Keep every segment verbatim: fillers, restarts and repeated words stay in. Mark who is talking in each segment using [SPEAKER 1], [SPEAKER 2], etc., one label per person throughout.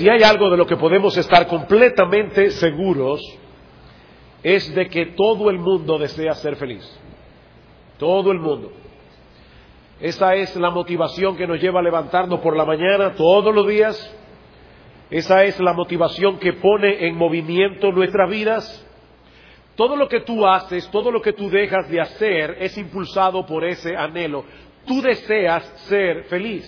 [SPEAKER 1] Si hay algo de lo que podemos estar completamente seguros, es de que todo el mundo desea ser feliz. Todo el mundo. Esa es la motivación que nos lleva a levantarnos por la mañana todos los días. Esa es la motivación que pone en movimiento nuestras vidas. Todo lo que tú haces, todo lo que tú dejas de hacer es impulsado por ese anhelo. Tú deseas ser feliz.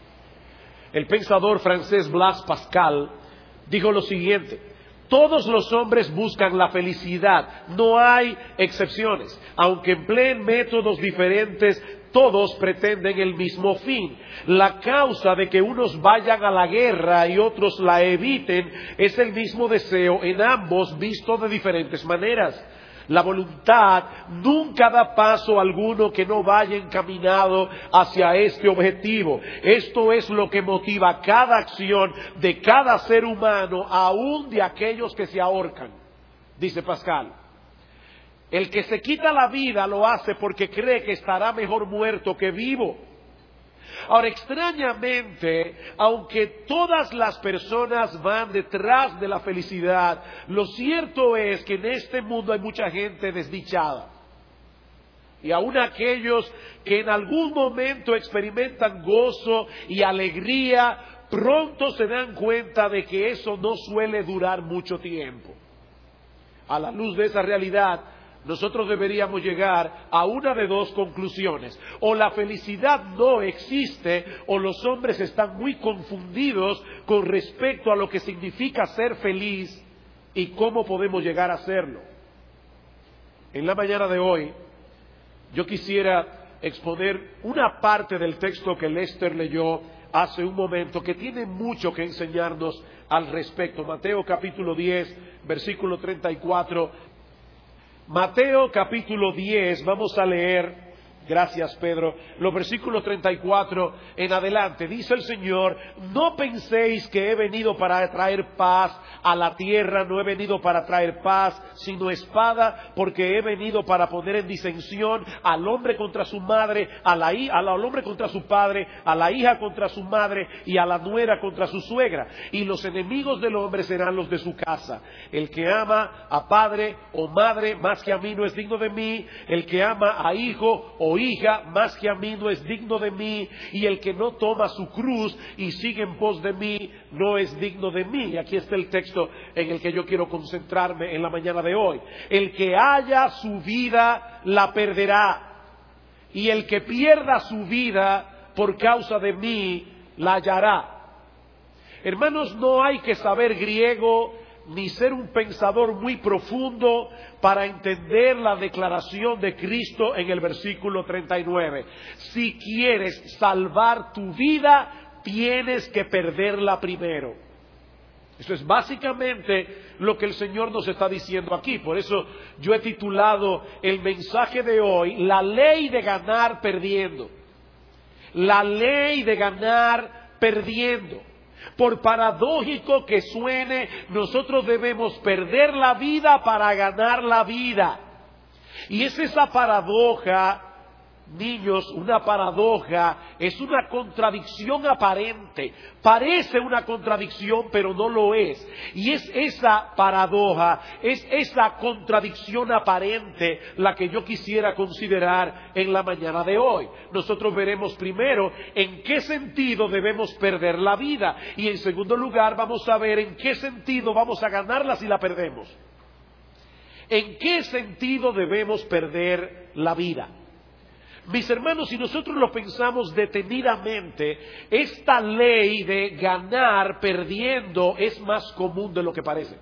[SPEAKER 1] El pensador francés Blaise Pascal dijo lo siguiente: todos los hombres buscan la felicidad, no hay excepciones. Aunque empleen métodos diferentes, todos pretenden el mismo fin. La causa de que unos vayan a la guerra y otros la eviten es el mismo deseo en ambos, visto de diferentes maneras. La voluntad nunca da paso alguno que no vaya encaminado hacia este objetivo. Esto es lo que motiva cada acción de cada ser humano, aún de aquellos que se ahorcan, dice Pascal. El que se quita la vida lo hace porque cree que estará mejor muerto que vivo. Ahora, extrañamente, aunque todas las personas van detrás de la felicidad, lo cierto es que en este mundo hay mucha gente desdichada. Y aún aquellos que en algún momento experimentan gozo y alegría, pronto se dan cuenta de que eso no suele durar mucho tiempo. A la luz de esa realidad, nosotros deberíamos llegar a una de dos conclusiones: o la felicidad no existe, o los hombres están muy confundidos con respecto a lo que significa ser feliz y cómo podemos llegar a serlo. En la mañana de hoy, yo quisiera exponer una parte del texto que Lester leyó hace un momento, que tiene mucho que enseñarnos al respecto. Mateo capítulo diez, versículo treinta y cuatro. Mateo capítulo diez, vamos a leer, gracias Pedro, los versículos treinta y cuatro en adelante. Dice el Señor: no penséis que he venido para traer paz a la tierra, no he venido para traer paz, sino espada, porque he venido para poner en disensión al hombre contra su madre, a la, al hombre contra su padre, a la hija contra su madre y a la nuera contra su suegra. Y los enemigos del hombre serán los de su casa. El que ama a padre o madre más que a mí no es digno de mí. El que ama a hijo o hija más que a mí no es digno de mí, y el que no toma su cruz y sigue en pos de mí no es digno de mí. Y aquí está el texto en el que yo quiero concentrarme en la mañana de hoy. El que haya su vida la perderá, y el que pierda su vida por causa de mí la hallará. Hermanos, no hay que saber griego ni ser un pensador muy profundo para entender la declaración de Cristo en el versículo treinta y nueve. Si quieres salvar tu vida, tienes que perderla primero. Eso es básicamente lo que el Señor nos está diciendo aquí. Por eso yo he titulado el mensaje de hoy: la ley de ganar perdiendo. La ley de ganar perdiendo. Por paradójico que suene, nosotros debemos perder la vida para ganar la vida. Y es esa paradoja, niños, una paradoja, es una contradicción aparente. Parece una contradicción, pero no lo es. Y es esa paradoja, es esa contradicción aparente la que yo quisiera considerar en la mañana de hoy. Nosotros veremos primero en qué sentido debemos perder la vida, y en segundo lugar vamos a ver en qué sentido vamos a ganarla si la perdemos. ¿En qué sentido debemos perder la vida? Mis hermanos, si nosotros lo pensamos detenidamente, esta ley de ganar perdiendo es más común de lo que parece.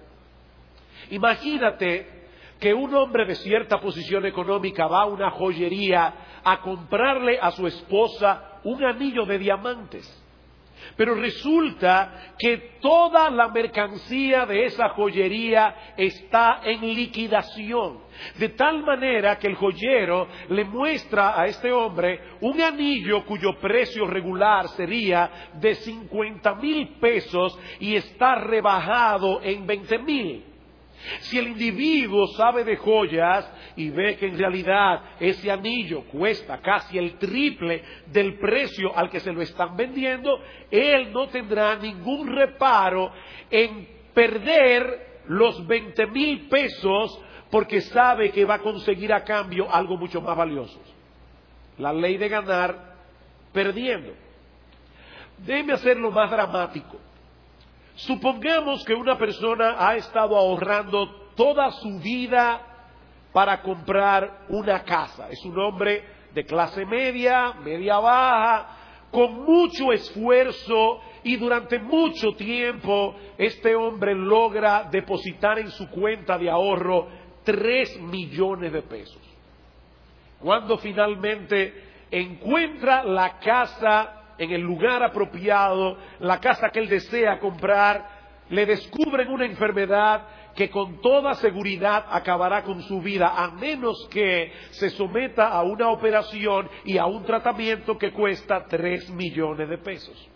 [SPEAKER 1] Imagínate que un hombre de cierta posición económica va a una joyería a comprarle a su esposa un anillo de diamantes. Pero resulta que toda la mercancía de esa joyería está en liquidación. De tal manera que el joyero le muestra a este hombre un anillo cuyo precio regular sería de cincuenta mil pesos y está rebajado en veinte mil. Si el individuo sabe de joyas y ve que en realidad ese anillo cuesta casi el triple del precio al que se lo están vendiendo, él no tendrá ningún reparo en perder los veinte mil pesos porque sabe que va a conseguir a cambio algo mucho más valioso. La ley de ganar perdiendo. Déjeme hacerlo más dramático. Supongamos que una persona ha estado ahorrando toda su vida para comprar una casa. Es un hombre de clase media, media baja, con mucho esfuerzo, y durante mucho tiempo este hombre logra depositar en su cuenta de ahorro tres millones de pesos. Cuando finalmente encuentra la casa en el lugar apropiado, la casa que él desea comprar, le descubren una enfermedad que con toda seguridad acabará con su vida, a menos que se someta a una operación y a un tratamiento que cuesta tres millones de pesos.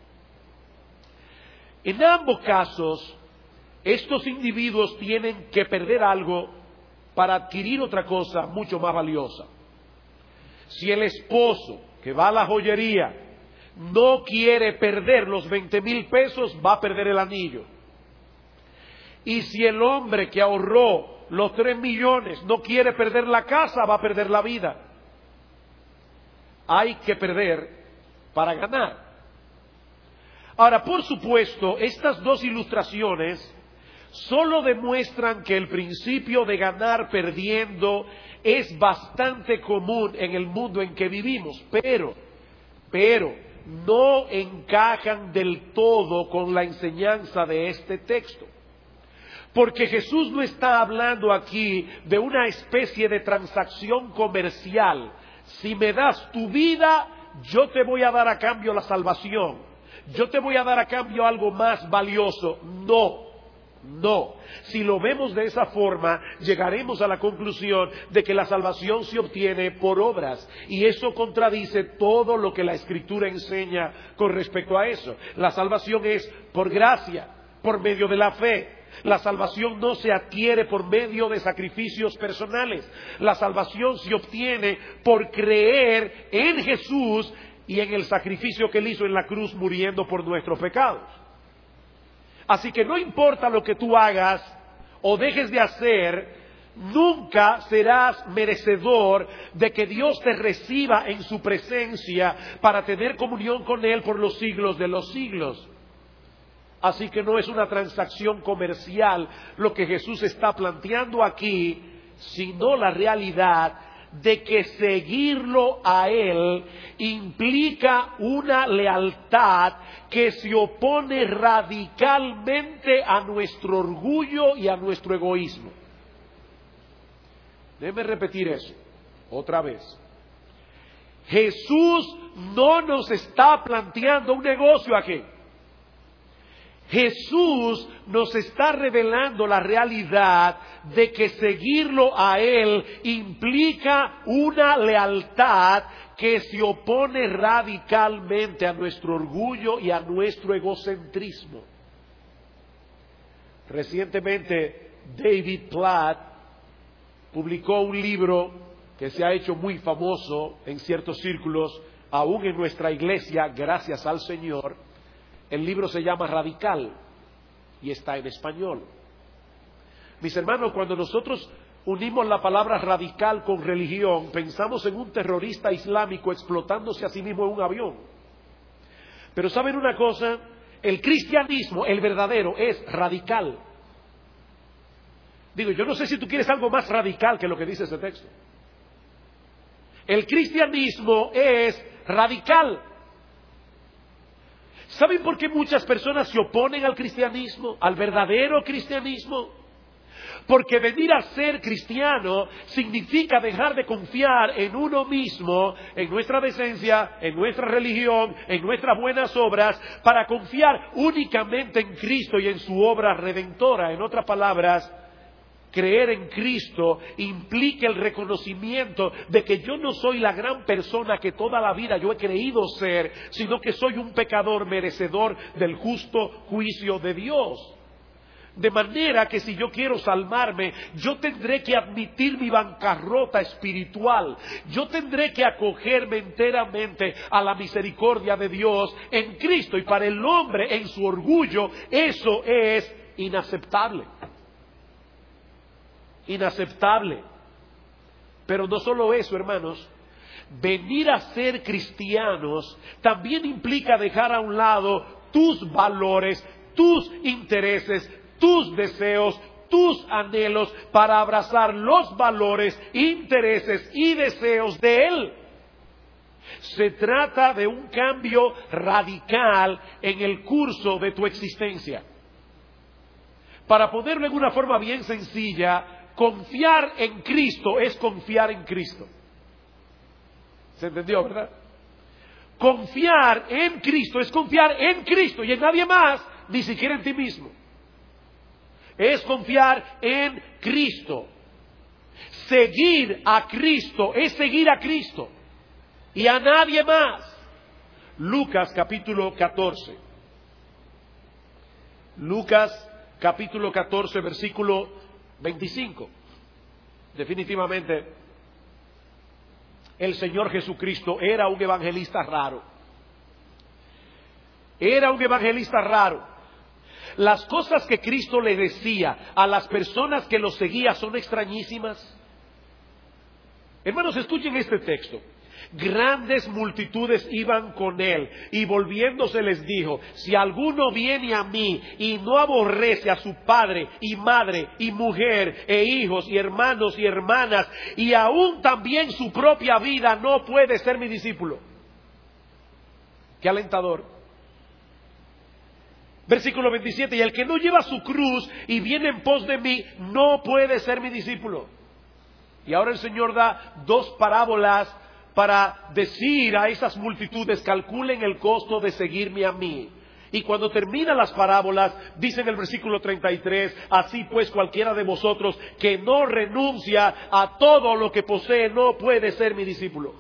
[SPEAKER 1] En ambos casos, estos individuos tienen que perder algo para adquirir otra cosa mucho más valiosa. Si el esposo que va a la joyería no quiere perder los veinte mil pesos, va a perder el anillo. Y si el hombre que ahorró los tres millones no quiere perder la casa, va a perder la vida. Hay que perder para ganar. Ahora, por supuesto, estas dos ilustraciones solo demuestran que el principio de ganar perdiendo es bastante común en el mundo en que vivimos, pero, pero, no encajan del todo con la enseñanza de este texto. Porque Jesús no está hablando aquí de una especie de transacción comercial. Si me das tu vida, yo te voy a dar a cambio la salvación. Yo te voy a dar a cambio algo más valioso. No. No, si lo vemos de esa forma, llegaremos a la conclusión de que la salvación se obtiene por obras, y eso contradice todo lo que la Escritura enseña con respecto a eso. La salvación es por gracia, por medio de la fe. La salvación no se adquiere por medio de sacrificios personales. La salvación se obtiene por creer en Jesús y en el sacrificio que Él hizo en la cruz muriendo por nuestros pecados. Así que no importa lo que tú hagas o dejes de hacer, nunca serás merecedor de que Dios te reciba en su presencia para tener comunión con Él por los siglos de los siglos. Así que no es una transacción comercial lo que Jesús está planteando aquí, sino la realidad de que seguirlo a Él implica una lealtad que se opone radicalmente a nuestro orgullo y a nuestro egoísmo. Déjeme repetir eso otra vez. Jesús no nos está planteando un negocio aquí. Jesús nos está revelando la realidad de que seguirlo a Él implica una lealtad que se opone radicalmente a nuestro orgullo y a nuestro egocentrismo. Recientemente David Platt publicó un libro que se ha hecho muy famoso en ciertos círculos, aún en nuestra iglesia, gracias al Señor. El libro se llama Radical y está en español. Mis hermanos, cuando nosotros unimos la palabra radical con religión, pensamos en un terrorista islámico explotándose a sí mismo en un avión. Pero ¿saben una cosa? El cristianismo, el verdadero, es radical. Digo, yo no sé si tú quieres algo más radical que lo que dice ese texto. El cristianismo es radical. ¿Saben por qué muchas personas se oponen al cristianismo, al verdadero cristianismo? Porque venir a ser cristiano significa dejar de confiar en uno mismo, en nuestra decencia, en nuestra religión, en nuestras buenas obras, para confiar únicamente en Cristo y en su obra redentora. En otras palabras, creer en Cristo implica el reconocimiento de que yo no soy la gran persona que toda la vida yo he creído ser, sino que soy un pecador merecedor del justo juicio de Dios. De manera que si yo quiero salvarme, yo tendré que admitir mi bancarrota espiritual. Yo tendré que acogerme enteramente a la misericordia de Dios en Cristo. Y para el hombre, en su orgullo, eso es inaceptable. Inaceptable. Pero no solo eso, hermanos. Venir a ser cristianos también implica dejar a un lado tus valores, tus intereses, tus deseos, tus anhelos, para abrazar los valores, intereses y deseos de Él. Se trata de un cambio radical en el curso de tu existencia. Para ponerlo en una forma bien sencilla, confiar en Cristo es confiar en Cristo. ¿Se entendió, verdad? Confiar en Cristo es confiar en Cristo y en nadie más, ni siquiera en ti mismo. Es confiar en Cristo. Seguir a Cristo es seguir a Cristo y a nadie más. Lucas capítulo catorce. Lucas capítulo catorce, versículo veinticinco. Definitivamente, el Señor Jesucristo era un evangelista raro. Era un evangelista raro. Las cosas que Cristo le decía a las personas que lo seguían son extrañísimas. Hermanos, escuchen este texto. Grandes multitudes iban con él, y volviéndose les dijo: si alguno viene a mí y no aborrece a su padre y madre y mujer e hijos y hermanos y hermanas, y aún también su propia vida, no puede ser mi discípulo. Qué alentador. Versículo veintisiete, y el que no lleva su cruz y viene en pos de mí, no puede ser mi discípulo. Y ahora el Señor da dos parábolas para decir a esas multitudes: calculen el costo de seguirme a mí. Y cuando termina las parábolas, dice en el versículo treinta y tres: así pues cualquiera de vosotros que no renuncia a todo lo que posee, no puede ser mi discípulo.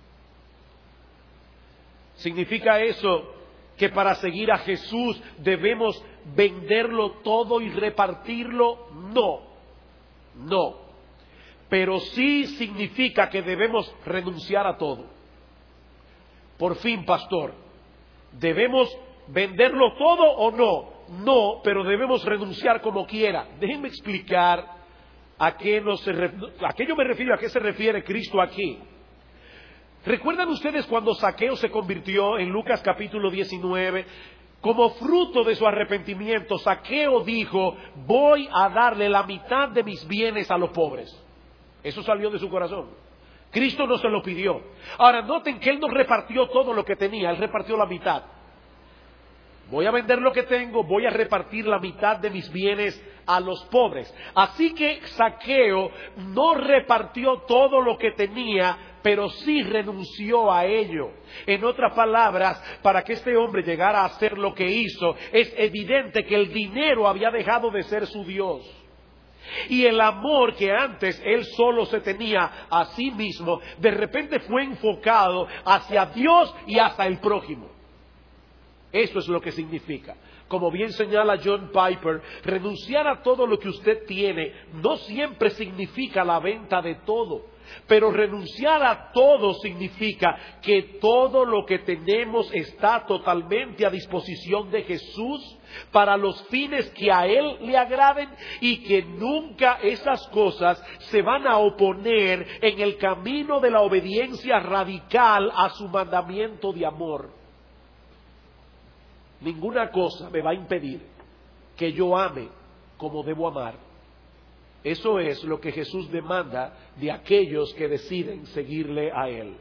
[SPEAKER 1] ¿Significa eso que para seguir a Jesús debemos venderlo todo y repartirlo? No, no. Pero sí significa que debemos renunciar a todo. Por fin, pastor, ¿debemos venderlo todo o no? No, pero debemos renunciar como quiera. Déjenme explicar a qué, no se, a qué yo me refiero, a qué se refiere Cristo aquí. ¿Recuerdan ustedes cuando Zaqueo se convirtió en Lucas capítulo diecinueve? Como fruto de su arrepentimiento, Zaqueo dijo: voy a darle la mitad de mis bienes a los pobres. Eso salió de su corazón. Cristo no se lo pidió. Ahora noten que Él no repartió todo lo que tenía, Él repartió la mitad. Voy a vender lo que tengo, voy a repartir la mitad de mis bienes a los pobres. Así que Zaqueo no repartió todo lo que tenía, pero sí renunció a ello. En otras palabras, para que este hombre llegara a hacer lo que hizo, es evidente que el dinero había dejado de ser su Dios. Y el amor que antes él solo se tenía a sí mismo, de repente fue enfocado hacia Dios y hacia el prójimo. Eso es lo que significa. Como bien señala John Piper, renunciar a todo lo que usted tiene no siempre significa la venta de todo. Pero renunciar a todo significa que todo lo que tenemos está totalmente a disposición de Jesús para los fines que a Él le agraden, y que nunca esas cosas se van a oponer en el camino de la obediencia radical a su mandamiento de amor. Ninguna cosa me va a impedir que yo ame como debo amar. Eso es lo que Jesús demanda de aquellos que deciden seguirle a Él.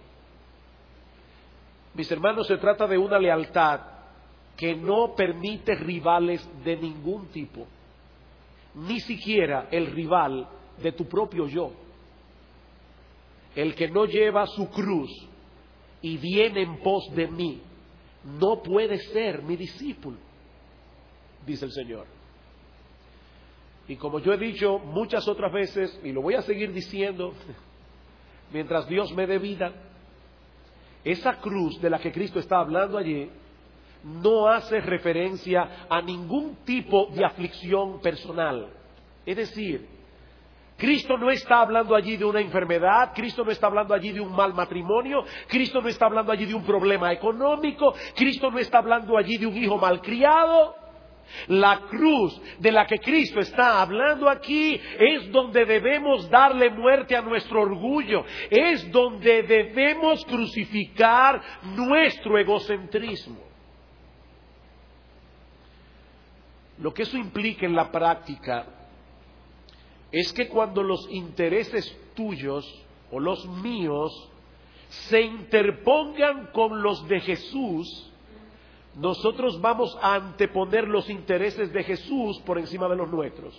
[SPEAKER 1] Mis hermanos, se trata de una lealtad que no permite rivales de ningún tipo, ni siquiera el rival de tu propio yo. El que no lleva su cruz y viene en pos de mí, no puede ser mi discípulo, dice el Señor. Y como yo he dicho muchas otras veces, y lo voy a seguir diciendo mientras Dios me dé vida, esa cruz de la que Cristo está hablando allí no hace referencia a ningún tipo de aflicción personal. Es decir, Cristo no está hablando allí de una enfermedad, Cristo no está hablando allí de un mal matrimonio, Cristo no está hablando allí de un problema económico, Cristo no está hablando allí de un hijo malcriado. La cruz de la que Cristo está hablando aquí es donde debemos darle muerte a nuestro orgullo, es donde debemos crucificar nuestro egocentrismo. Lo que eso implica en la práctica es que cuando los intereses tuyos o los míos se interpongan con los de Jesús, nosotros vamos a anteponer los intereses de Jesús por encima de los nuestros.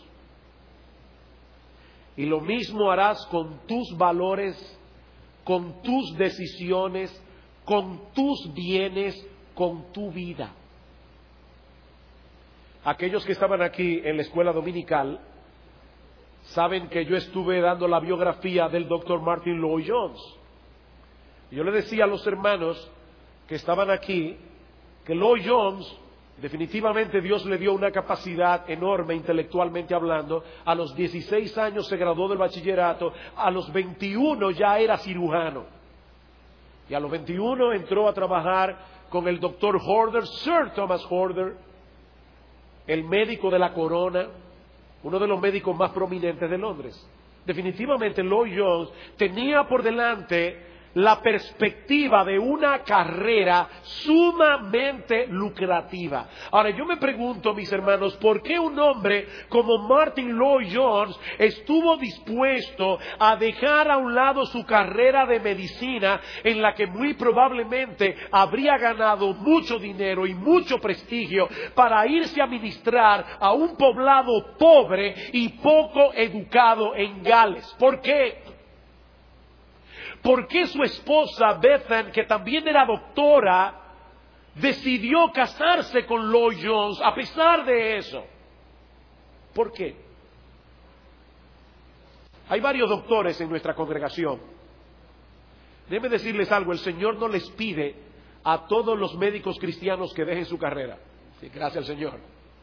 [SPEAKER 1] Y lo mismo harás con tus valores, con tus decisiones, con tus bienes, con tu vida. Aquellos que estaban aquí en la escuela dominical saben que yo estuve dando la biografía del doctor Martin Lloyd-Jones. Yo le decía a los hermanos que estaban aquí que Lloyd-Jones, definitivamente Dios le dio una capacidad enorme intelectualmente hablando. A los dieciséis años se graduó del bachillerato, a los veintiuno ya era cirujano. Y a los veintiuno entró a trabajar con el doctor Horder, Sir Thomas Horder, el médico de la corona, uno de los médicos más prominentes de Londres. Definitivamente Lloyd-Jones tenía por delante la perspectiva de una carrera sumamente lucrativa. Ahora yo me pregunto, mis hermanos, ¿por qué un hombre como Martin Lloyd-Jones estuvo dispuesto a dejar a un lado su carrera de medicina, en la que muy probablemente habría ganado mucho dinero y mucho prestigio, para irse a ministrar a un poblado pobre y poco educado en Gales? ¿Por qué? ¿Por qué su esposa Bethan, que también era doctora, decidió casarse con Lloyd-Jones a pesar de eso? ¿Por qué? Hay varios doctores en nuestra congregación. Déjenme decirles algo, el Señor no les pide a todos los médicos cristianos que dejen su carrera. Sí, gracias al Señor.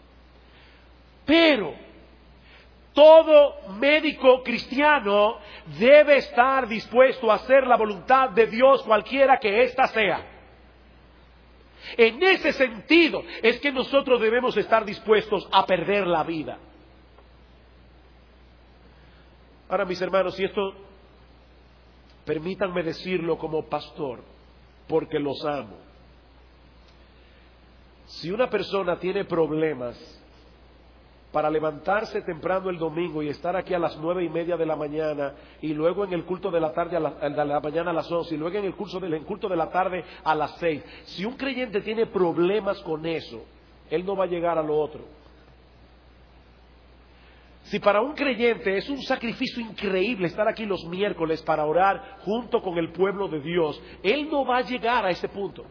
[SPEAKER 1] Pero todo médico cristiano debe estar dispuesto a hacer la voluntad de Dios, cualquiera que ésta sea. En ese sentido es que nosotros debemos estar dispuestos a perder la vida. Ahora, mis hermanos, y esto permítanme decirlo como pastor, porque los amo. Si una persona tiene problemas para levantarse temprano el domingo y estar aquí a las nueve y media de la mañana, y luego en el culto de la tarde a la, a la mañana a las once, y luego en el curso del en culto de la tarde a las seis, si un creyente tiene problemas con eso, él no va a llegar a lo otro. Si para un creyente es un sacrificio increíble estar aquí los miércoles para orar junto con el pueblo de Dios, él no va a llegar a ese punto.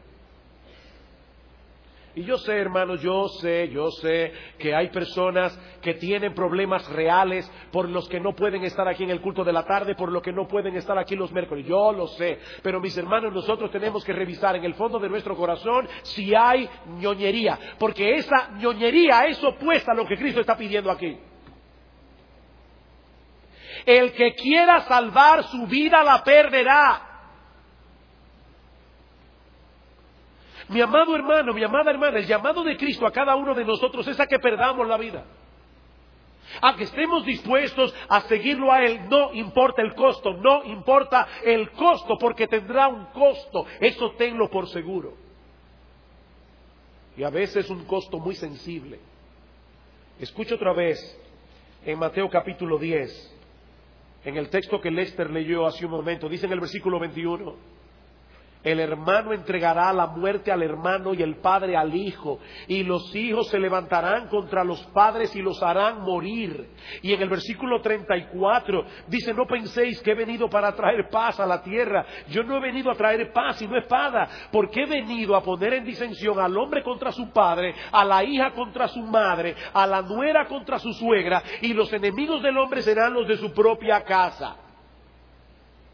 [SPEAKER 1] Y yo sé, hermanos, yo sé, yo sé que hay personas que tienen problemas reales por los que no pueden estar aquí en el culto de la tarde, por lo que no pueden estar aquí los miércoles. Yo lo sé. Pero mis hermanos, nosotros tenemos que revisar en el fondo de nuestro corazón si hay ñoñería. Porque esa ñoñería es opuesta a lo que Cristo está pidiendo aquí. El que quiera salvar su vida la perderá. Mi amado hermano, mi amada hermana, el llamado de Cristo a cada uno de nosotros es a que perdamos la vida. A que estemos dispuestos a seguirlo a Él, no importa el costo, no importa el costo, porque tendrá un costo, eso tenlo por seguro. Y a veces un costo muy sensible. Escucha otra vez en Mateo capítulo diez, en el texto que Lester leyó hace un momento, dice en el versículo veintiuno: el hermano entregará a la muerte al hermano y el padre al hijo, y los hijos se levantarán contra los padres y los harán morir. Y en el versículo treinta y cuatro dice: no penséis que he venido para traer paz a la tierra. Yo no he venido a traer paz sino espada, porque he venido a poner en disensión al hombre contra su padre, a la hija contra su madre, a la nuera contra su suegra, y los enemigos del hombre serán los de su propia casa.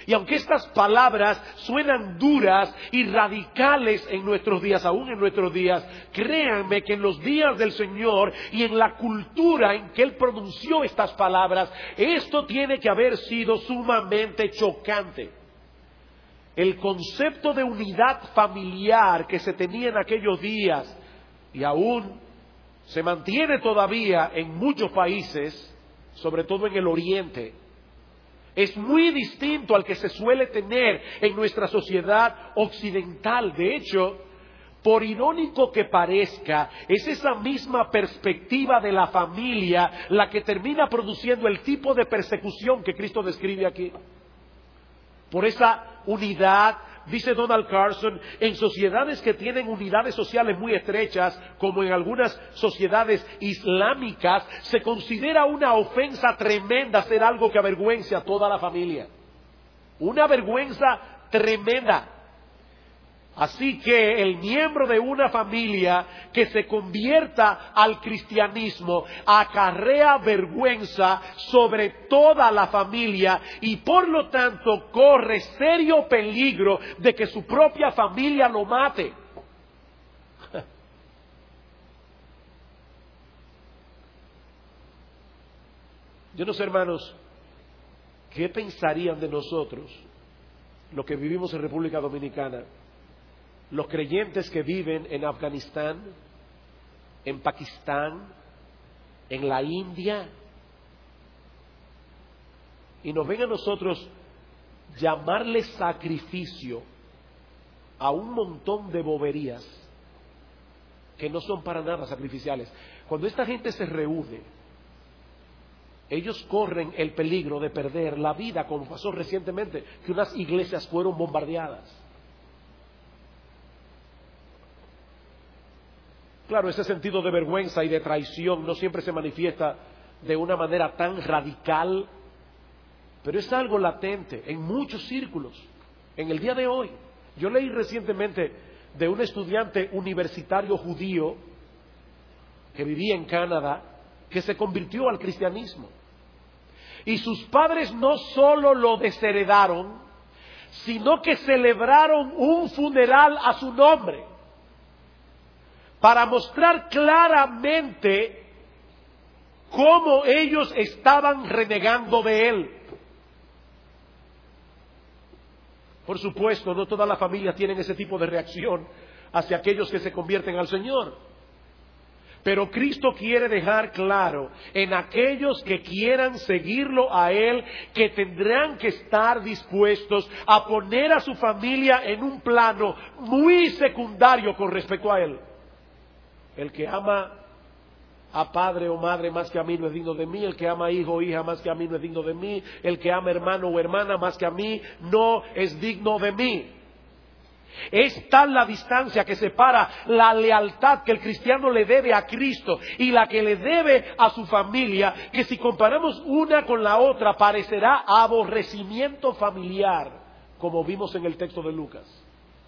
[SPEAKER 1] Y aunque estas palabras suenan duras y radicales en nuestros días, aún en nuestros días, créanme que en los días del Señor y en la cultura en que Él pronunció estas palabras, esto tiene que haber sido sumamente chocante. El concepto de unidad familiar que se tenía en aquellos días y aún se mantiene todavía en muchos países, sobre todo en el Oriente, es muy distinto al que se suele tener en nuestra sociedad occidental. De hecho, por irónico que parezca, es esa misma perspectiva de la familia la que termina produciendo el tipo de persecución que Cristo describe aquí. Por esa unidad, dice Donald Carson, en sociedades que tienen unidades sociales muy estrechas, como en algunas sociedades islámicas, se considera una ofensa tremenda hacer algo que avergüence a toda la familia. Una vergüenza tremenda. Así que el miembro de una familia que se convierta al cristianismo acarrea vergüenza sobre toda la familia y por lo tanto corre serio peligro de que su propia familia lo mate. Yo no sé, hermanos, ¿qué pensarían de nosotros los que vivimos en República Dominicana? Los creyentes que viven en Afganistán, en Pakistán, en la India, y nos ven a nosotros llamarle sacrificio a un montón de boberías que no son para nada sacrificiales. Cuando esta gente se reúne, ellos corren el peligro de perder la vida, como pasó recientemente, que unas iglesias fueron bombardeadas. Claro, ese sentido de vergüenza y de traición no siempre se manifiesta de una manera tan radical, pero es algo latente en muchos círculos. En el día de hoy, yo leí recientemente de un estudiante universitario judío que vivía en Canadá, que se convirtió al cristianismo. Y sus padres no solo lo desheredaron, sino que celebraron un funeral a su nombre, para mostrar claramente cómo ellos estaban renegando de él. Por supuesto, no todas las familias tienen ese tipo de reacción hacia aquellos que se convierten al Señor. Pero Cristo quiere dejar claro en aquellos que quieran seguirlo a Él, que tendrán que estar dispuestos a poner a su familia en un plano muy secundario con respecto a Él. El que ama a padre o madre más que a mí no es digno de mí. El que ama a hijo o hija más que a mí no es digno de mí. El que ama hermano o hermana más que a mí no es digno de mí. Es tal la distancia que separa la lealtad que el cristiano le debe a Cristo y la que le debe a su familia, que si comparamos una con la otra parecerá aborrecimiento familiar, como vimos en el texto de Lucas.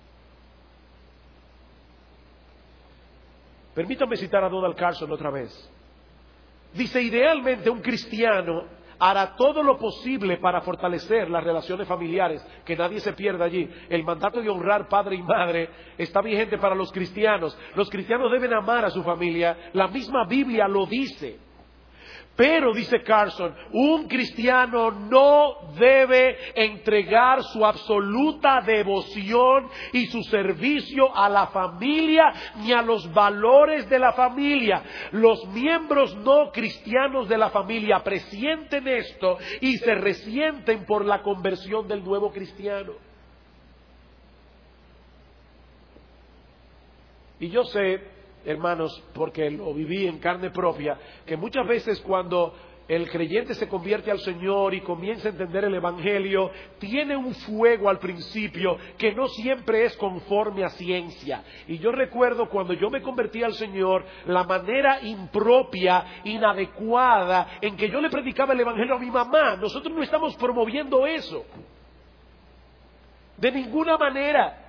[SPEAKER 1] Permítame citar a Donald Carson otra vez. Dice, idealmente un cristiano hará todo lo posible para fortalecer las relaciones familiares, que nadie se pierda allí. El mandato de honrar padre y madre está vigente para los cristianos. Los cristianos deben amar a su familia, la misma Biblia lo dice. Pero, dice Carson, un cristiano no debe entregar su absoluta devoción y su servicio a la familia ni a los valores de la familia. Los miembros no cristianos de la familia presienten esto y se resienten por la conversión del nuevo cristiano. Y yo sé, hermanos, porque lo viví en carne propia, que muchas veces cuando el creyente se convierte al Señor y comienza a entender el Evangelio, tiene un fuego al principio que no siempre es conforme a ciencia. Y yo recuerdo cuando yo me convertí al Señor, la manera impropia, inadecuada en que yo le predicaba el Evangelio a mi mamá. Nosotros no estamos promoviendo eso, de ninguna manera.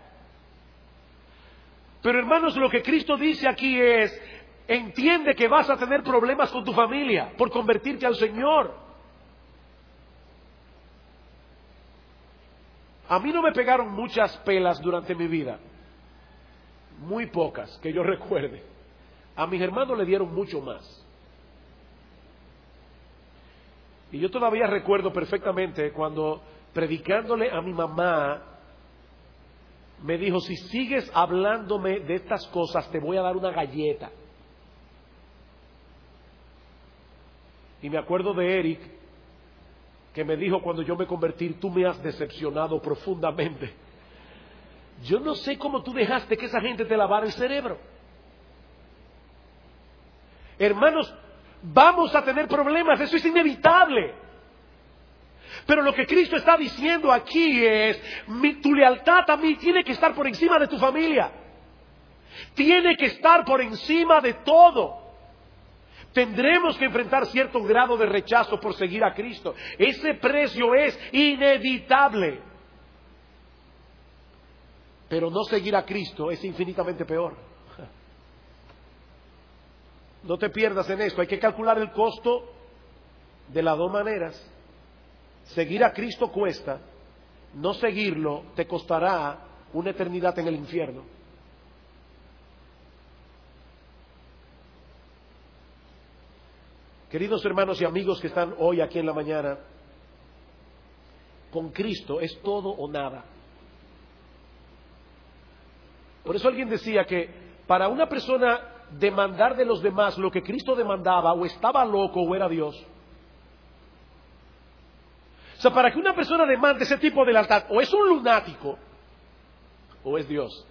[SPEAKER 1] Pero hermanos, lo que Cristo dice aquí es, entiende que vas a tener problemas con tu familia por convertirte al Señor. A mí no me pegaron muchas pelas durante mi vida, muy pocas que yo recuerde. A mis hermanos le dieron mucho más. Y yo todavía recuerdo perfectamente cuando, predicándole a mi mamá, me dijo: si sigues hablándome de estas cosas, te voy a dar una galleta. Y me acuerdo de Eric, que me dijo cuando yo me convertí: tú me has decepcionado profundamente. Yo no sé cómo tú dejaste que esa gente te lavara el cerebro. Hermanos, vamos a tener problemas, eso es inevitable. Pero lo que Cristo está diciendo aquí es: mi, tu lealtad a mí tiene que estar por encima de tu familia. Tiene que estar por encima de todo. Tendremos que enfrentar cierto grado de rechazo por seguir a Cristo. Ese precio es inevitable. Pero no seguir a Cristo es infinitamente peor. No te pierdas en esto. Hay que calcular el costo de las dos maneras. Seguir a Cristo cuesta. No seguirlo te costará una eternidad en el infierno. Queridos hermanos y amigos que están hoy aquí en la mañana, con Cristo es todo o nada. Por eso alguien decía que para una persona demandar de los demás lo que Cristo demandaba, o estaba loco o era Dios. O sea, para que una persona demande ese tipo de lealtad, o es un lunático o es Dios.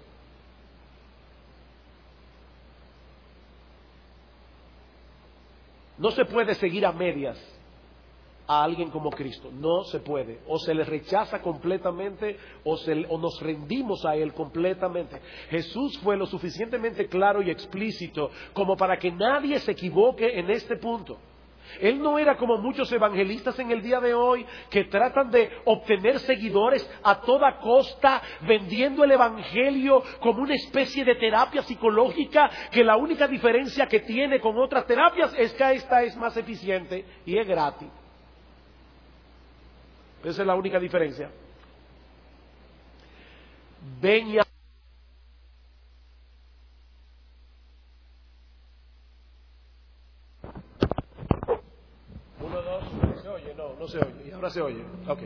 [SPEAKER 1] No se puede seguir a medias a alguien como Cristo. No se puede. O se le rechaza completamente o, se, o nos rendimos a Él completamente. Jesús fue lo suficientemente claro y explícito como para que nadie se equivoque en este punto. Él no era como muchos evangelistas en el día de hoy que tratan de obtener seguidores a toda costa, vendiendo el evangelio como una especie de terapia psicológica, que la única diferencia que tiene con otras terapias es que esta es más eficiente y es gratis. Esa es la única diferencia. Ven y Uno, dos, ¿se oye? No, no se oye. Y ahora se oye. Ok.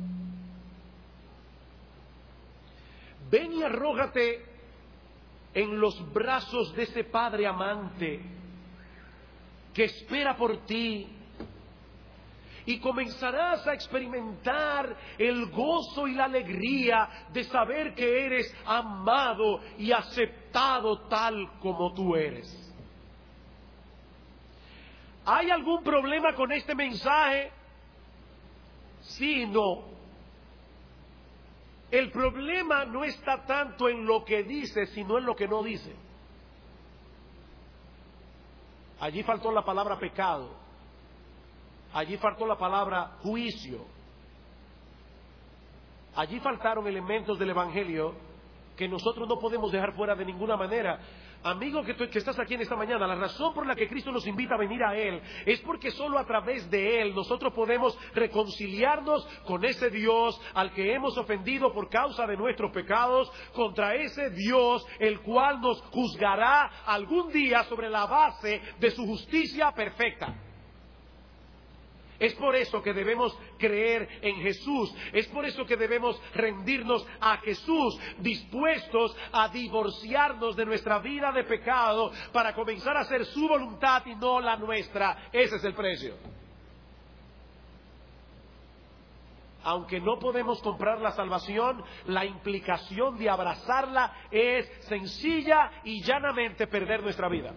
[SPEAKER 1] Ven y arrógate en los brazos de ese Padre amante que espera por ti, y comenzarás a experimentar el gozo y la alegría de saber que eres amado y aceptado tal como tú eres. ¿Hay algún problema con este mensaje? Sí y no. El problema no está tanto en lo que dice, sino en lo que no dice. Allí faltó la palabra pecado. Allí faltó la palabra juicio. Allí faltaron elementos del Evangelio que nosotros no podemos dejar fuera de ninguna manera. Amigo que, tú, que estás aquí en esta mañana, la razón por la que Cristo nos invita a venir a Él es porque solo a través de Él nosotros podemos reconciliarnos con ese Dios al que hemos ofendido por causa de nuestros pecados, contra ese Dios el cual nos juzgará algún día sobre la base de su justicia perfecta. Es por eso que debemos creer en Jesús. Es por eso que debemos rendirnos a Jesús, dispuestos a divorciarnos de nuestra vida de pecado para comenzar a hacer su voluntad y no la nuestra. Ese es el precio. Aunque no podemos comprar la salvación, la implicación de abrazarla es sencilla y llanamente perder nuestra vida.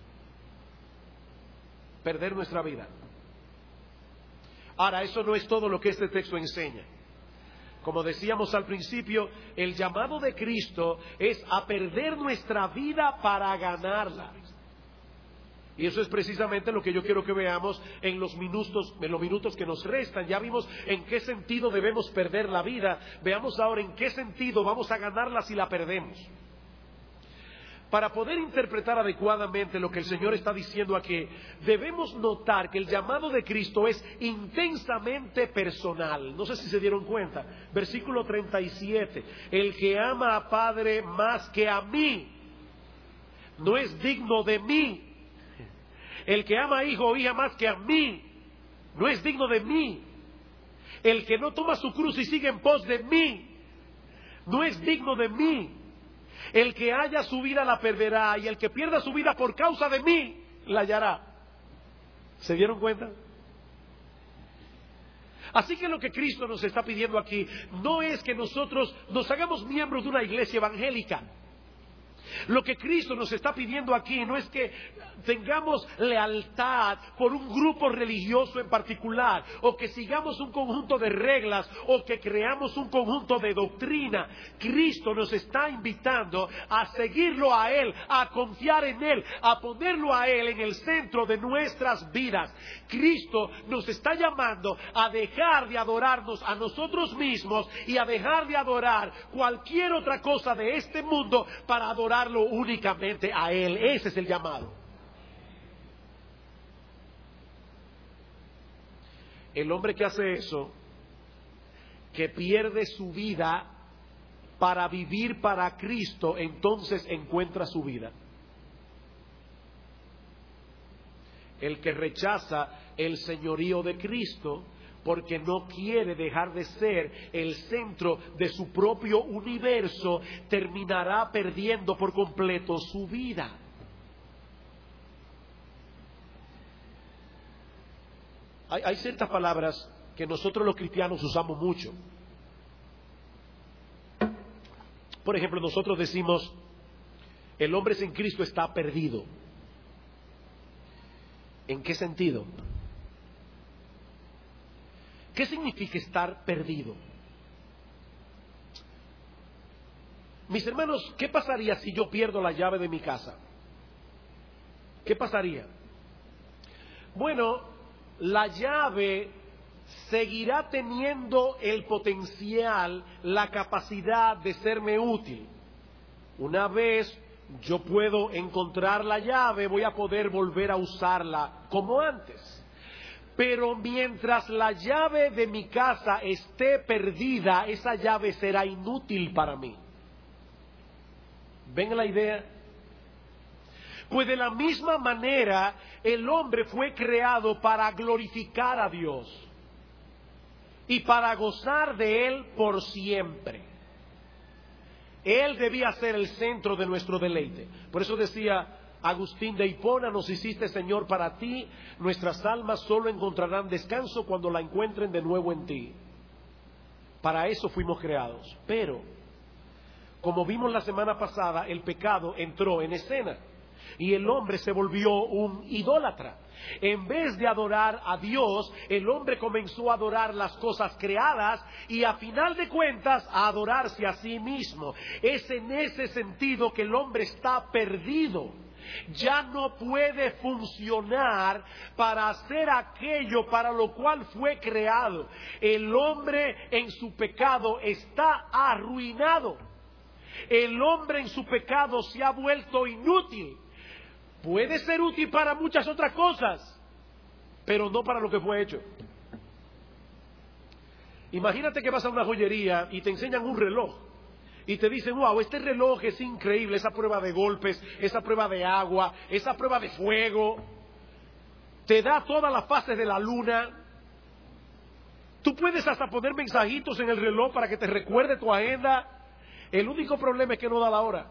[SPEAKER 1] Perder nuestra vida. Ahora, eso no es todo lo que este texto enseña. Como decíamos al principio, el llamado de Cristo es a perder nuestra vida para ganarla. Y eso es precisamente lo que yo quiero que veamos en los minutos, en los minutos que nos restan. Ya vimos en qué sentido debemos perder la vida. Veamos ahora en qué sentido vamos a ganarla si la perdemos. Para poder interpretar adecuadamente lo que el Señor está diciendo aquí, debemos notar que el llamado de Cristo es intensamente personal. No sé si se dieron cuenta. Versículo treinta y siete. El que ama a Padre más que a mí, no es digno de mí. El que ama a hijo o hija más que a mí, no es digno de mí. El que no toma su cruz y sigue en pos de mí, no es digno de mí. El que haya su vida la perderá, y el que pierda su vida por causa de mí la hallará. ¿Se dieron cuenta? Así que lo que Cristo nos está pidiendo aquí no es que nosotros nos hagamos miembros de una iglesia evangélica. Lo que Cristo nos está pidiendo aquí no es que tengamos lealtad por un grupo religioso en particular, o que sigamos un conjunto de reglas, o que creamos un conjunto de doctrina. Cristo nos está invitando a seguirlo a Él, a confiar en Él, a ponerlo a Él en el centro de nuestras vidas. Cristo nos está llamando a dejar de adorarnos a nosotros mismos y a dejar de adorar cualquier otra cosa de este mundo para adorar únicamente a Él. Ese es el llamado. El hombre que hace eso, que pierde su vida para vivir para Cristo, entonces encuentra su vida. El que rechaza el señorío de Cristo porque no quiere dejar de ser el centro de su propio universo, terminará perdiendo por completo su vida. Hay, hay ciertas palabras que nosotros los cristianos usamos mucho. Por ejemplo, nosotros decimos, el hombre sin Cristo está perdido. ¿En qué sentido? ¿Qué significa estar perdido? Mis hermanos, ¿qué pasaría si yo pierdo la llave de mi casa? ¿Qué pasaría? Bueno, la llave seguirá teniendo el potencial, la capacidad de serme útil. Una vez yo puedo encontrar la llave, voy a poder volver a usarla como antes. Pero mientras la llave de mi casa esté perdida, esa llave será inútil para mí. ¿Ven la idea? Pues de la misma manera, el hombre fue creado para glorificar a Dios y para gozar de Él por siempre. Él debía ser el centro de nuestro deleite. Por eso decía Agustín de Hipona, nos hiciste, Señor, para ti, nuestras almas solo encontrarán descanso cuando la encuentren de nuevo en ti. Para eso fuimos creados. Pero, como vimos la semana pasada, el pecado entró en escena y el hombre se volvió un idólatra. En vez de adorar a Dios, el hombre comenzó a adorar las cosas creadas y, a final de cuentas, a adorarse a sí mismo. Es en ese sentido que el hombre está perdido. Ya no puede funcionar para hacer aquello para lo cual fue creado. El hombre en su pecado está arruinado. El hombre en su pecado se ha vuelto inútil. Puede ser útil para muchas otras cosas, pero no para lo que fue hecho. Imagínate que vas a una joyería y te enseñan un reloj y te dicen, wow, este reloj es increíble, esa prueba de golpes, esa prueba de agua, esa prueba de fuego, te da todas las fases de la luna. Tú puedes hasta poner mensajitos en el reloj para que te recuerde tu agenda. El único problema es que no da la hora.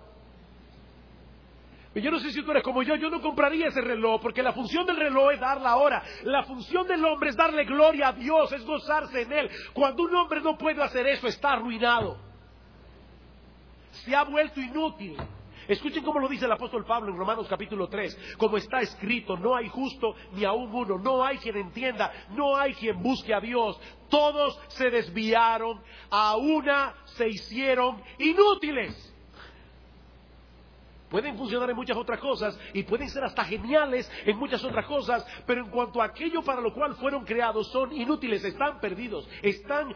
[SPEAKER 1] Y yo no sé si tú eres como yo, yo no compraría ese reloj, porque la función del reloj es dar la hora. La función del hombre es darle gloria a Dios, es gozarse en Él. Cuando un hombre no puede hacer eso, está arruinado. Se ha vuelto inútil. Escuchen cómo lo dice el apóstol Pablo en Romanos capítulo tres. Como está escrito, no hay justo ni aún uno, no hay quien entienda, no hay quien busque a Dios. Todos se desviaron, a una se hicieron inútiles. Pueden funcionar en muchas otras cosas y pueden ser hasta geniales en muchas otras cosas, pero en cuanto a aquello para lo cual fueron creados, son inútiles, están perdidos, están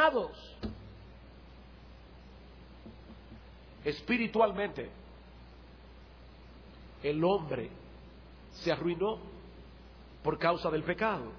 [SPEAKER 1] arruinados espiritualmente. el hombre se arruinó por causa del pecado.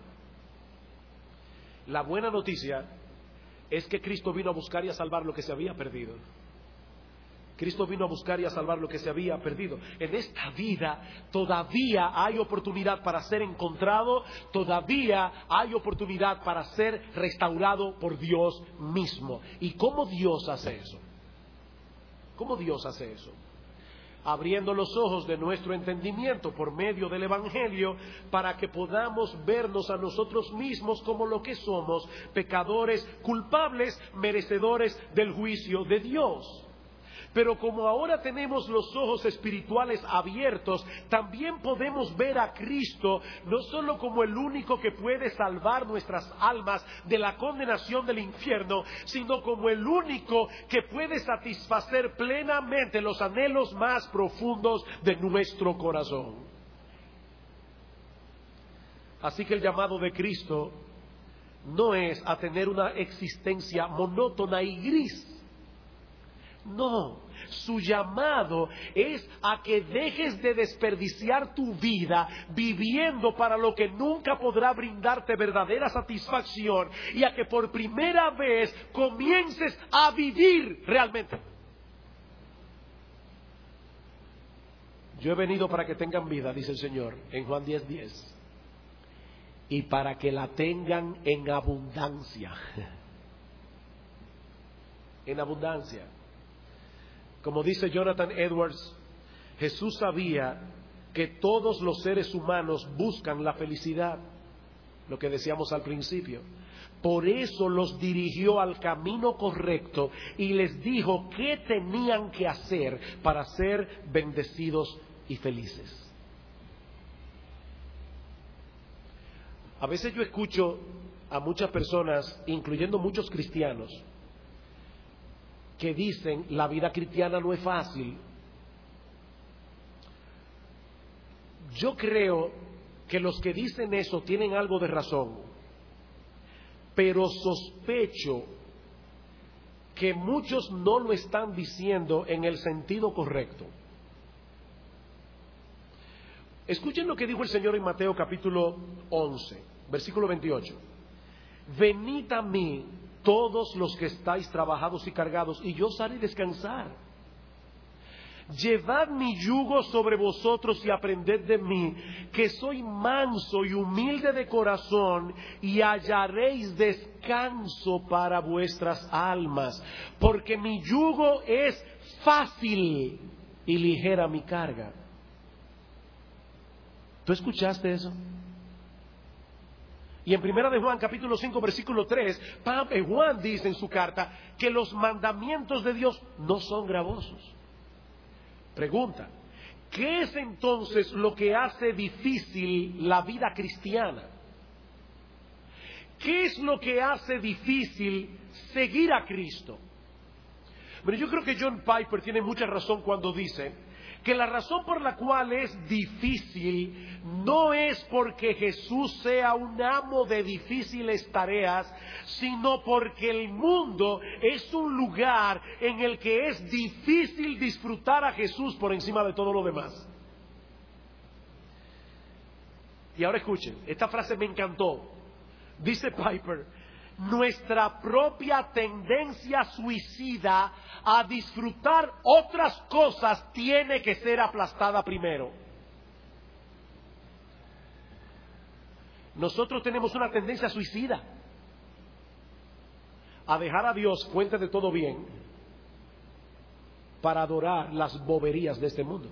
[SPEAKER 1] La buena noticia es que Cristo vino a buscar y a salvar lo que se había perdido. Cristo vino a buscar y a salvar lo que se había perdido. En esta vida todavía hay oportunidad para ser encontrado, todavía hay oportunidad para ser restaurado por Dios mismo. ¿Y cómo Dios hace eso? ¿Cómo Dios hace eso? Abriendo los ojos de nuestro entendimiento por medio del Evangelio, para que podamos vernos a nosotros mismos como lo que somos, pecadores, culpables, merecedores del juicio de Dios. Pero como ahora tenemos los ojos espirituales abiertos, también podemos ver a Cristo no solo como el único que puede salvar nuestras almas de la condenación del infierno, sino como el único que puede satisfacer plenamente los anhelos más profundos de nuestro corazón. Así que el llamado de Cristo no es a tener una existencia monótona y gris. No, su llamado es a que dejes de desperdiciar tu vida viviendo para lo que nunca podrá brindarte verdadera satisfacción, y a que por primera vez comiences a vivir realmente. Yo he venido para que tengan vida, dice el Señor en Juan diez diez, y para que la tengan en abundancia. En abundancia. Como dice Jonathan Edwards, Jesús sabía que todos los seres humanos buscan la felicidad, lo que decíamos al principio. Por eso los dirigió al camino correcto y les dijo qué tenían que hacer para ser bendecidos y felices. A veces yo escucho a muchas personas, incluyendo muchos cristianos, que dicen la vida cristiana no es fácil. Yo creo que los que dicen eso tienen algo de razón, pero sospecho que muchos no lo están diciendo en el sentido correcto. Escuchen lo que dijo el Señor en Mateo capítulo once, versículo veintiocho. Venid a mí todos los que estáis trabajados y cargados, y yo os haré descansar. Llevad mi yugo sobre vosotros y aprended de mí, que soy manso y humilde de corazón, y hallaréis descanso para vuestras almas, porque mi yugo es fácil y ligera mi carga. ¿Tú escuchaste eso? Y en primera de Juan capítulo cinco versículo tres, Juan dice en su carta que los mandamientos de Dios no son gravosos. Pregunta, ¿qué es entonces lo que hace difícil la vida cristiana? ¿Qué es lo que hace difícil seguir a Cristo? Pero yo creo que John Piper tiene mucha razón cuando dice que la razón por la cual es difícil no es porque Jesús sea un amo de difíciles tareas, sino porque el mundo es un lugar en el que es difícil disfrutar a Jesús por encima de todo lo demás. Y ahora escuchen, esta frase me encantó. Dice Piper: nuestra propia tendencia suicida a disfrutar otras cosas tiene que ser aplastada primero. Nosotros tenemos una tendencia suicida a dejar a Dios, fuente de todo bien, para adorar las boberías de este mundo.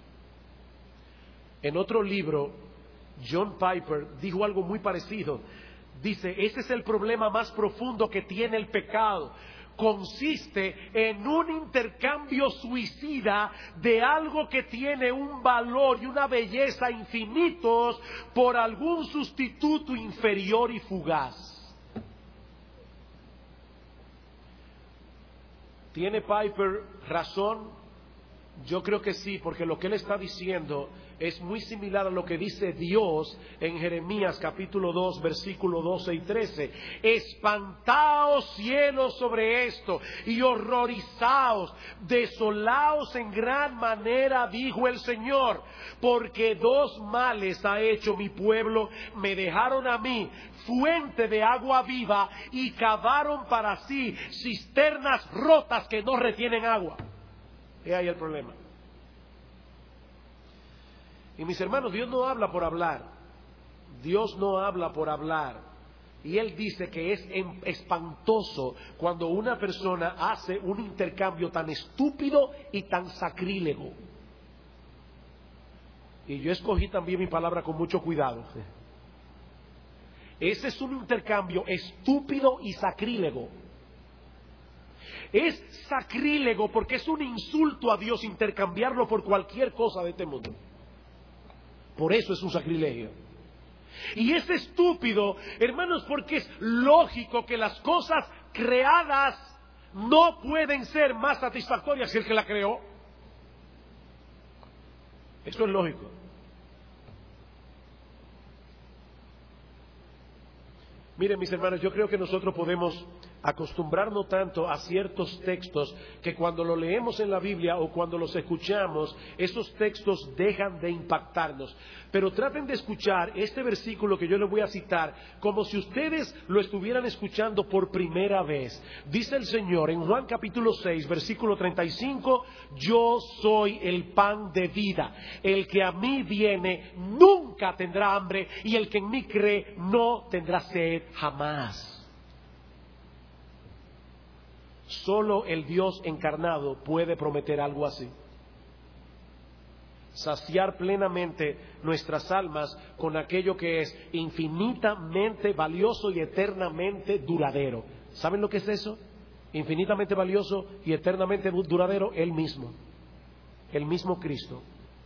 [SPEAKER 1] En otro libro, John Piper dijo algo muy parecido. Dice, ese es el problema más profundo que tiene el pecado. Consiste en un intercambio suicida de algo que tiene un valor y una belleza infinitos por algún sustituto inferior y fugaz. ¿Tiene Piper razón? Yo creo que sí, porque lo que él está diciendo es muy similar a lo que dice Dios en Jeremías capítulo dos, versículo doce y trece. Espantaos cielos sobre esto y horrorizaos, desolaos en gran manera, dijo el Señor, porque dos males ha hecho mi pueblo, me dejaron a mí fuente de agua viva y cavaron para sí cisternas rotas que no retienen agua. He ahí el problema. Y mis hermanos, Dios no habla por hablar. Dios no habla por hablar. Y Él dice que es espantoso cuando una persona hace un intercambio tan estúpido y tan sacrílego. Y yo escogí también mi palabra con mucho cuidado. Ese es un intercambio estúpido y sacrílego. Es sacrílego porque es un insulto a Dios intercambiarlo por cualquier cosa de este mundo. Por eso es un sacrilegio. Y es estúpido, hermanos, porque es lógico que las cosas creadas no pueden ser más satisfactorias que el que la creó. Eso es lógico. Miren, mis hermanos, yo creo que nosotros podemos acostumbrarnos tanto a ciertos textos que cuando lo leemos en la Biblia o cuando los escuchamos, esos textos dejan de impactarnos. Pero traten de escuchar este versículo que yo les voy a citar como si ustedes lo estuvieran escuchando por primera vez. Dice el Señor en Juan capítulo seis, versículo treinta y cinco, yo soy el pan de vida. El que a mí viene nunca tendrá hambre y el que en mí cree no tendrá sed jamás. Solo el Dios encarnado puede prometer algo así. Saciar plenamente nuestras almas con aquello que es infinitamente valioso y eternamente duradero. ¿Saben lo que es eso? Infinitamente valioso y eternamente duradero, Él mismo. El mismo Cristo.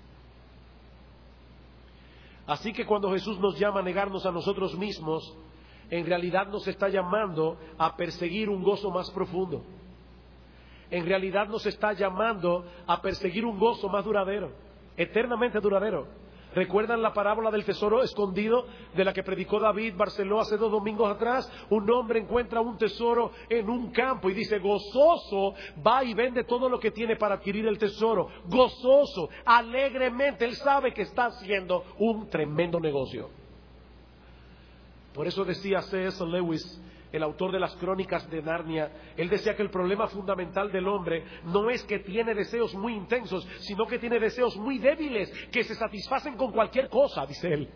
[SPEAKER 1] Así que cuando Jesús nos llama a negarnos a nosotros mismos, en realidad nos está llamando a perseguir un gozo más profundo. En realidad nos está llamando a perseguir un gozo más duradero, eternamente duradero. ¿Recuerdan la parábola del tesoro escondido de la que predicó David Barceló hace dos domingos atrás? Un hombre encuentra un tesoro en un campo y dice, gozoso, va y vende todo lo que tiene para adquirir el tesoro. Gozoso, alegremente, él sabe que está haciendo un tremendo negocio. Por eso decía C S Lewis, el autor de las Crónicas de Narnia, él decía que el problema fundamental del hombre no es que tiene deseos muy intensos, sino que tiene deseos muy débiles, que se satisfacen con cualquier cosa, dice él.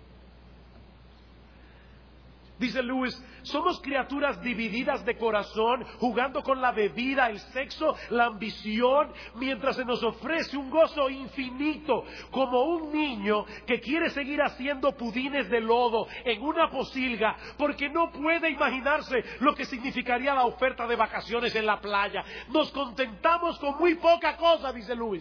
[SPEAKER 1] Dice Lewis, somos criaturas divididas de corazón, jugando con la bebida, el sexo, la ambición, mientras se nos ofrece un gozo infinito, como un niño que quiere seguir haciendo pudines de lodo en una pocilga, porque no puede imaginarse lo que significaría la oferta de vacaciones en la playa. Nos contentamos con muy poca cosa, dice Lewis.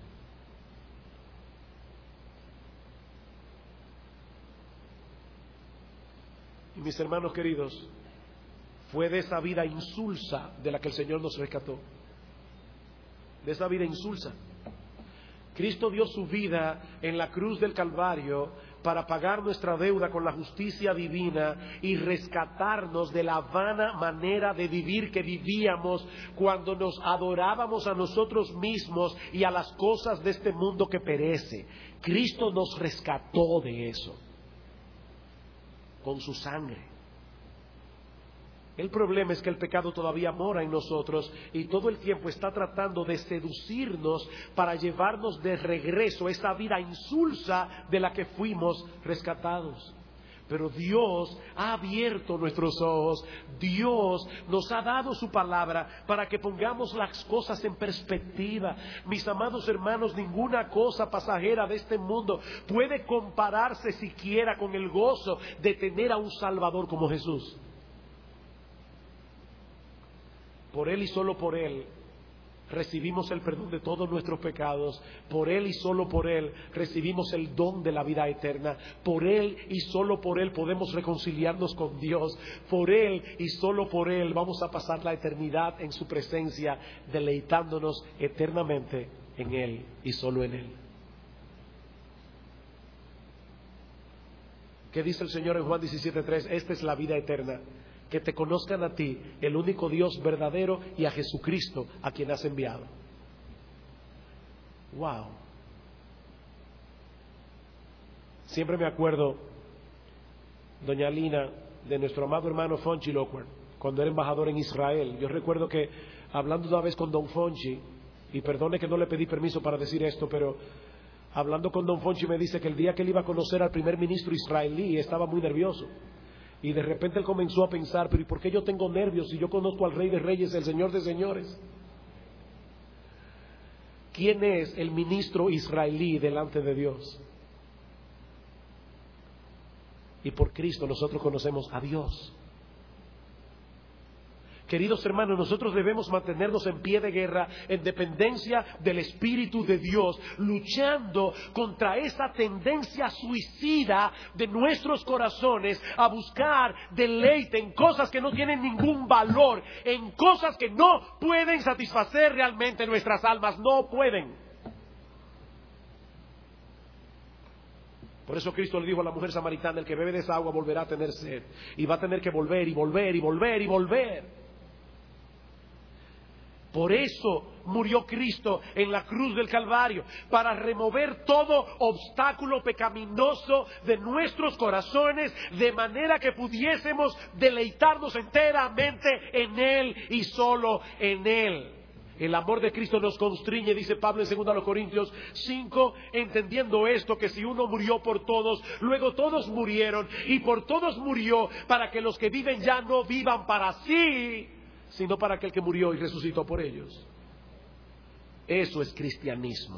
[SPEAKER 1] Y mis hermanos queridos, fue de esa vida insulsa de la que el Señor nos rescató. De esa vida insulsa. Cristo dio su vida en la cruz del Calvario para pagar nuestra deuda con la justicia divina y rescatarnos de la vana manera de vivir que vivíamos cuando nos adorábamos a nosotros mismos y a las cosas de este mundo que perece. Cristo nos rescató de eso con su sangre. El problema es que el pecado todavía mora en nosotros y todo el tiempo está tratando de seducirnos para llevarnos de regreso a esa vida insulsa de la que fuimos rescatados. Pero Dios ha abierto nuestros ojos, Dios nos ha dado su palabra para que pongamos las cosas en perspectiva. Mis amados hermanos, ninguna cosa pasajera de este mundo puede compararse siquiera con el gozo de tener a un Salvador como Jesús. Por Él y solo por Él recibimos el perdón de todos nuestros pecados. Por Él y solo por Él recibimos el don de la vida eterna. Por Él y solo por Él podemos reconciliarnos con Dios. Por Él y solo por Él vamos a pasar la eternidad en su presencia, deleitándonos eternamente en Él y solo en Él. ¿Qué dice el Señor en Juan diecisiete tres? Esta es la vida eterna, que te conozcan a ti, el único Dios verdadero, y a Jesucristo, a quien has enviado. Wow. Siempre me acuerdo, doña Lina, de nuestro amado hermano Fonchi Lockwood, cuando era embajador en Israel. Yo recuerdo que hablando una vez con don Fonchi, y perdone que no le pedí permiso para decir esto, pero hablando con don Fonchi me dice que el día que él iba a conocer al primer ministro israelí estaba muy nervioso. Y de repente él comenzó a pensar, pero ¿y por qué yo tengo nervios si yo conozco al Rey de Reyes, el Señor de Señores? ¿Quién es el ministro israelí delante de Dios? Y por Cristo nosotros conocemos a Dios. Queridos hermanos, nosotros debemos mantenernos en pie de guerra, en dependencia del Espíritu de Dios, luchando contra esa tendencia suicida de nuestros corazones a buscar deleite en cosas que no tienen ningún valor, en cosas que no pueden satisfacer realmente nuestras almas, no pueden. Por eso Cristo le dijo a la mujer samaritana, el que bebe de esa agua volverá a tener sed, y va a tener que volver y volver y volver y volver. Por eso murió Cristo en la cruz del Calvario, para remover todo obstáculo pecaminoso de nuestros corazones, de manera que pudiésemos deleitarnos enteramente en Él y solo en Él. El amor de Cristo nos constriñe, dice Pablo en segunda Corintios cinco, entendiendo esto, que si uno murió por todos, luego todos murieron, y por todos murió, para que los que viven ya no vivan para sí, sino para aquel que murió y resucitó por ellos. Eso es cristianismo.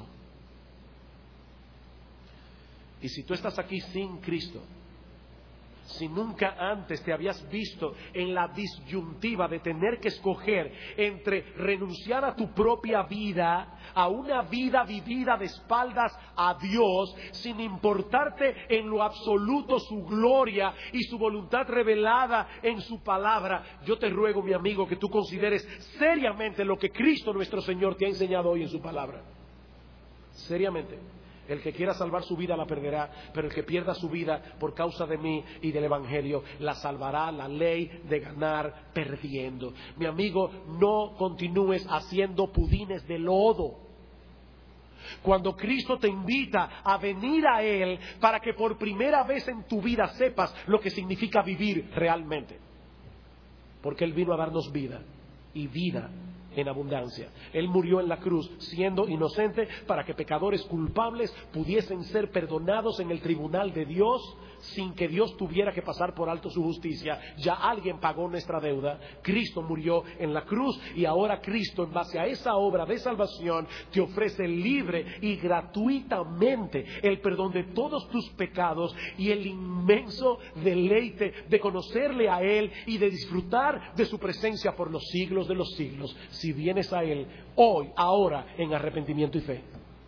[SPEAKER 1] Y si tú estás aquí sin Cristo, si nunca antes te habías visto en la disyuntiva de tener que escoger entre renunciar a tu propia vida, a una vida vivida de espaldas a Dios, sin importarte en lo absoluto su gloria y su voluntad revelada en su palabra, yo te ruego, mi amigo, que tú consideres seriamente lo que Cristo nuestro Señor te ha enseñado hoy en su palabra. Seriamente. El que quiera salvar su vida la perderá, pero el que pierda su vida por causa de mí y del Evangelio la salvará. La ley de ganar perdiendo. Mi amigo, no continúes haciendo pudines de lodo. Cuando Cristo te invita a venir a Él para que por primera vez en tu vida sepas lo que significa vivir realmente. Porque Él vino a darnos vida, y vida en abundancia. Él murió en la cruz siendo inocente para que pecadores culpables pudiesen ser perdonados en el tribunal de Dios sin que Dios tuviera que pasar por alto su justicia. Ya alguien pagó nuestra deuda. Cristo murió en la cruz, y ahora Cristo, en base a esa obra de salvación, te ofrece libre y gratuitamente el perdón de todos tus pecados y el inmenso deleite de conocerle a Él y de disfrutar de su presencia por los siglos de los siglos, si vienes a Él hoy, ahora, en arrepentimiento y fe.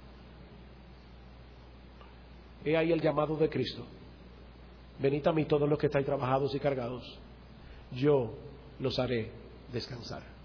[SPEAKER 1] He ahí el llamado de Cristo. Venid a mí todos los que estáis trabajados y cargados, yo los haré descansar.